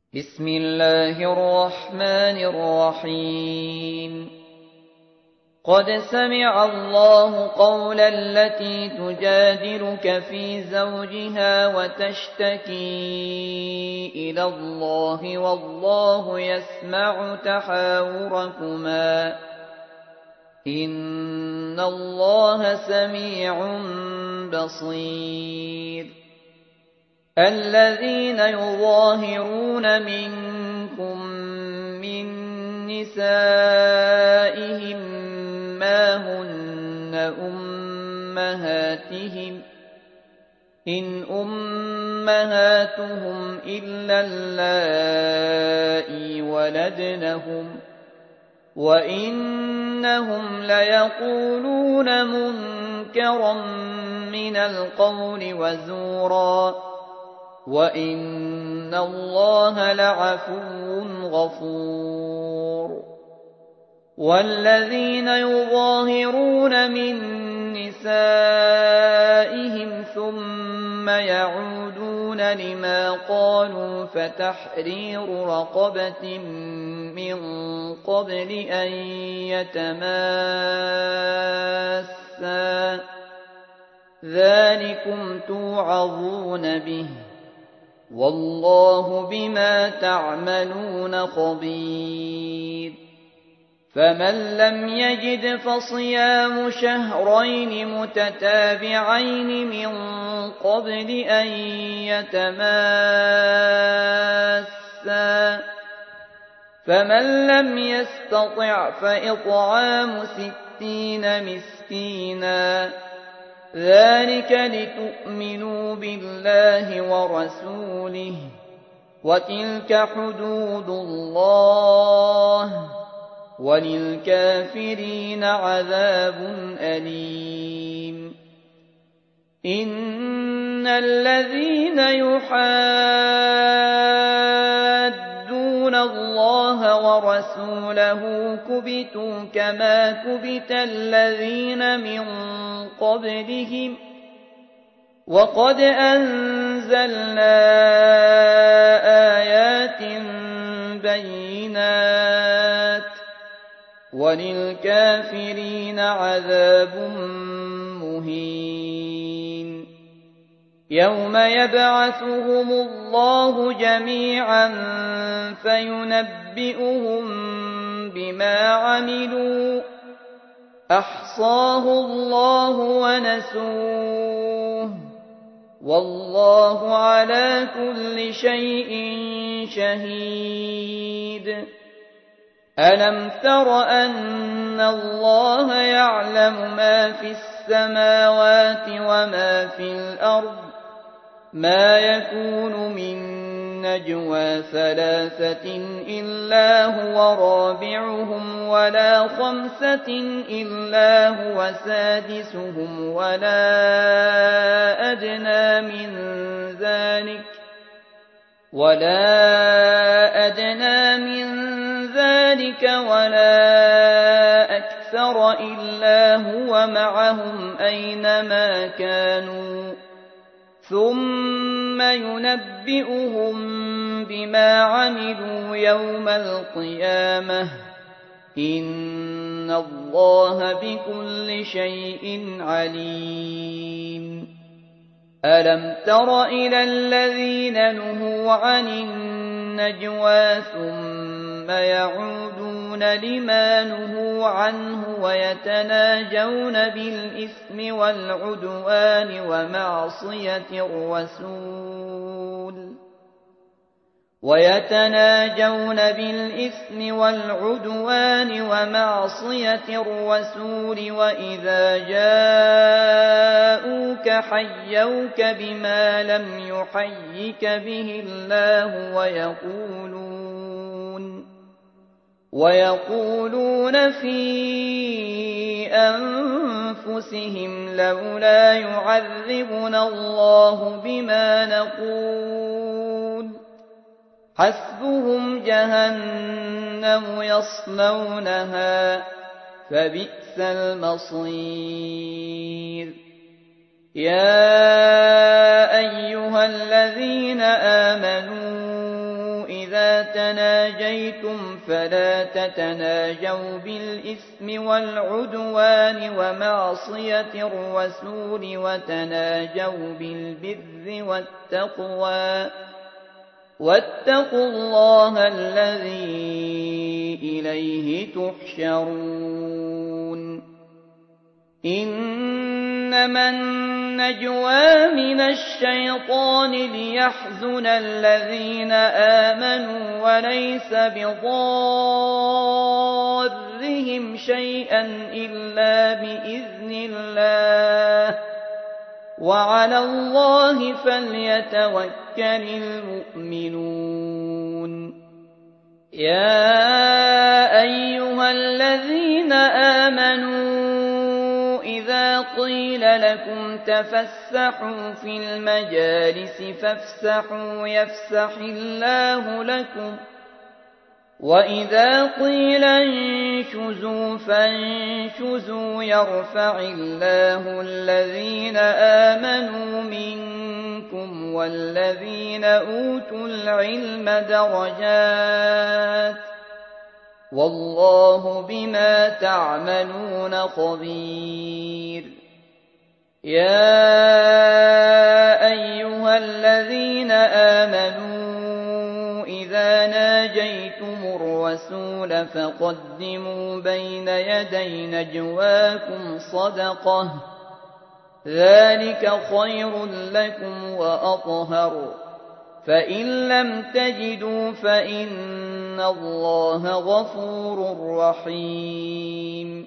بسم الله الرحمن الرحيم قد سمع الله قول التي تجادلك في زوجها وتشتكي إلى الله والله يسمع تحاوركما إن الله سميع بصير الذين يظاهرون منكم من نسائهم ما هن أمهاتهم إن أمهاتهم إلا اللائي ولدنهم وإنهم ليقولون منكرا من القول وزورا وإن الله لعفو غفور والذين يظاهرون من نسائهم ثم يعودون لما قالوا فتحرير رقبة من قبل أن يتماسا ذلكم توعظون به والله بما تعملون خبير فمن لم يجد فصيام شهرين متتابعين من قبل أن يتماسا فمن لم يستطع فإطعام 60 مسكينا ذلك لتؤمنوا بالله ورسوله وتلك حدود الله وللكافرين عذاب أليم إن الذين يحادون الله ورسوله كبتوا كما كبت الذين من قبلهم وقد أنزلنا آيات بينات وللكافرين عذاب مهين يوم يبعثهم الله جميعا فينبئهم بما عملوا أحصاه الله ونسوه والله على كل شيء شهيد ألم تر أن الله يعلم ما في السماوات وما في الأرض ما يكون من نجوى 3 إلا هو رابعهم ولا 5 إلا هو سادسهم ولا أدنى من ذلك ولا أكثر إلا هو معهم أينما كانوا ثم ينبئهم بما عملوا يوم القيامة إن الله بكل شيء عليم ألم تر إلى الذين نهوا عن النجوى ثم يعودون لما نهوا عنه ويتناجون بالإثم والعدوان ومعصية الرسول وإذا جاءوك حيوك بما لم يحيك به الله ويقولون في أنفسهم لولا يعذبنا الله بما نقول حسبهم جهنم يصلونها فبئس المصير يا أيها الذين آمنوا إذا تناجيتم فلا تتناجوا بالإثم والعدوان ومعصية الرسول وتناجوا بالبر والتقوى واتقوا الله الذي إليه تحشرون إنما النجوى من الشيطان ليحزن الذين آمنوا وليس بضارهم شيئا إلا بإذن الله وعلى الله فليتوكل المؤمنون يا أيها الذين آمنوا إذا قيل لكم تفسحوا في المجالس فافسحوا يفسح الله لكم وإذا قيل انشزوا فانشزوا يرفع الله الذين آمنوا منكم والذين أوتوا العلم درجات والله بما تعملون خبير يا أيها الذين آمنوا إذا ناجيتم الرسول فقدموا بين يدي نجواكم صدقة ذلك خير لكم وأطهر فإن لم تجدوا فإن الله غفور رحيم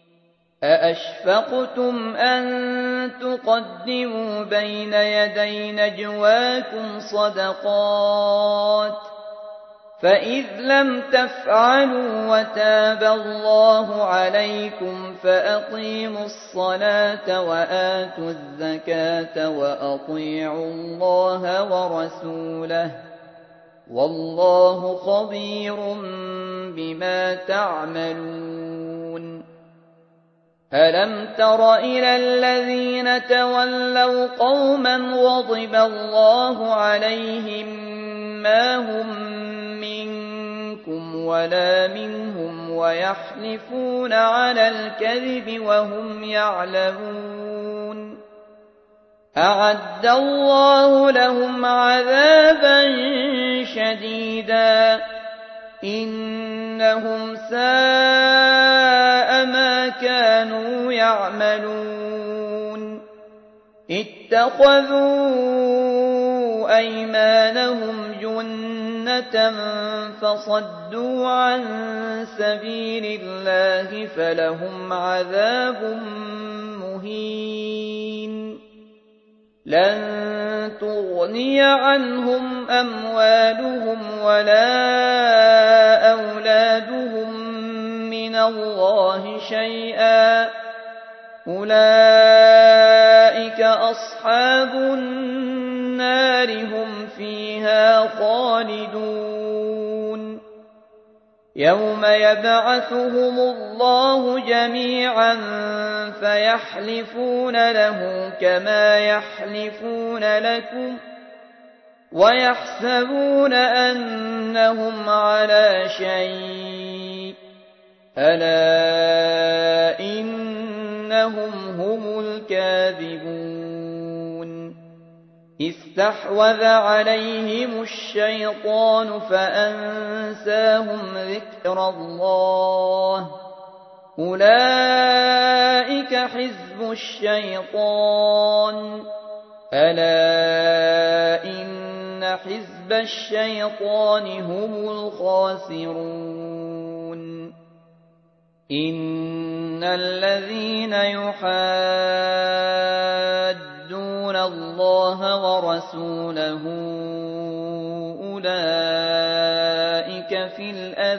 أأشفقتم أن تقدموا بين يدي نجواكم صدقات فإذ لم تفعلوا وتاب الله عليكم فأقيموا الصلاة وآتوا الزكاة وأطيعوا الله ورسوله والله خبير بما تعملون ألم تر إلى الذين تولوا قوما غضب الله عليهم ما هم منكم ولا منهم ويحلفون على الكذب وهم يعلمون أعد الله لهم عذابا شديدا إنهم ساء ما كانوا يعملون اتخذوا أيمانهم جنة فصدوا عن سبيل الله فلهم عذاب مهين لن تغني عنهم أموالهم ولا أولادهم من الله شيئا أولئك أصحاب النار هم فيها خالدون يوم يبعثهم الله جميعا فيحلفون له كما يحلفون لكم ويحسبون أنهم على شيء ألا إنهم هم الكاذبون استحوذ عليهم الشيطان فأنساهم ذكر الله أولئك حزب الشيطان ألا إن حزب الشيطان هم الخاسرون إن الذين يحادون الله ورسوله أولئك في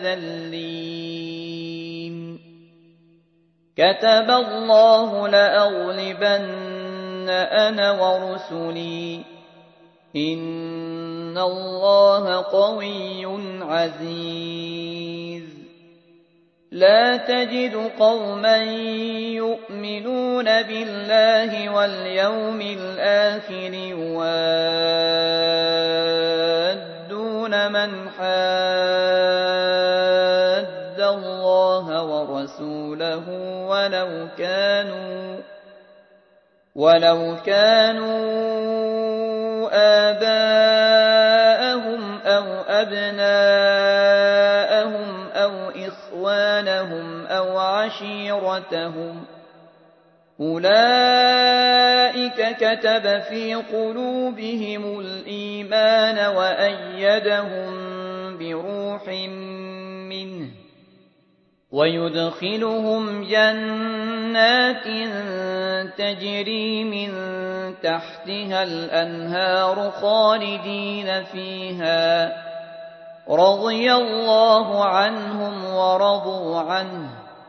الأذلين كتب الله لأغلبن أنا ورسلي إن الله قوي عزيز لا تجد قوما يؤمنون بالله واليوم الآخر يوادون من من حاد الله ورسوله ولو كانوا آباءهم أو أبناءهم أو إخوانهم أو عشيرتهم أولئك كتب في قلوبهم الإيمان وأيدهم بروح منه ويدخلهم جنات تجري من تحتها الأنهار خالدين فيها رضي الله عنهم ورضوا عنه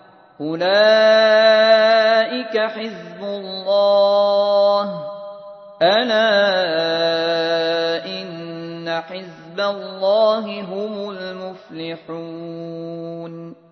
أولئك حزب الله ألا إن حزب الله هم المفلحون